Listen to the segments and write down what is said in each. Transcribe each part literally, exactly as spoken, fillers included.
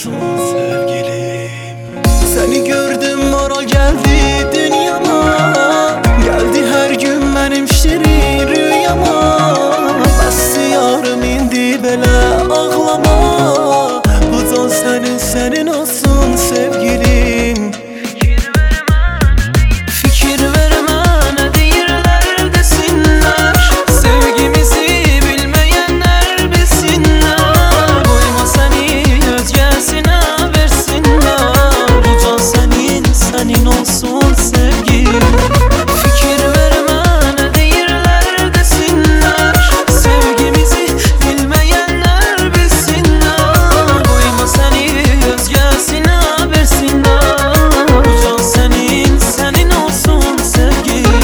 olsun sevgilim. Seni gördüm moral geldi dünyama, geldi her gün benim şirin rüyama. Bəs yarım indi belə ağlama, bu can senin senin olsun sevgilim. Fikir verme ne deyirler desinler, sevgimizi bilmeyenler bilsinler. Koyma seni özgesine versinler, bu can senin senin olsun sevgilim. Fikir verme ne deyirler desinler, sevgimizi bilmeyenler bilsinler. Koyma seni özgesine versinler, bu can senin senin olsun sevgilim.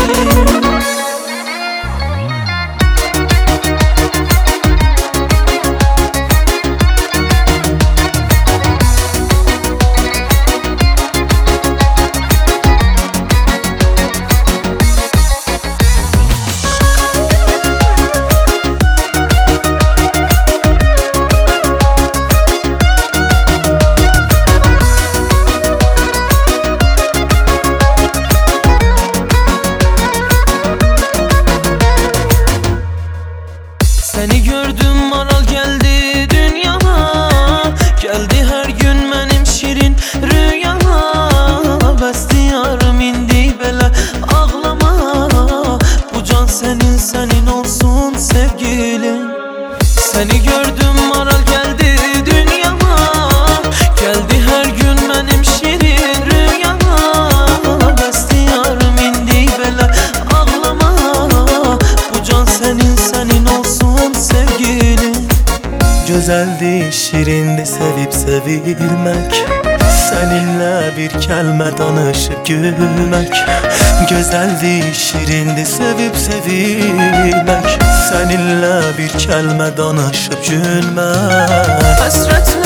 Seni gördüm maral geldi dünyama, geldi her gün benim şirin rüyama. Bəs diyarım indi belə ağlama, bu can senin senin olsun sevgilim. Seni gördüm maral geldi dünyama, geldi her gün benim şirin rüyama. Bəs diyarım indi belə ağlama, bu can senin senin olsun sevgilim. Güzeldi, şirindi sevip sevilmek, seninle bir kelime danışıp gülmek. Güzeldi, şirindi sevip sevilmek, seninle bir kelime danışıp gülmek. Hasret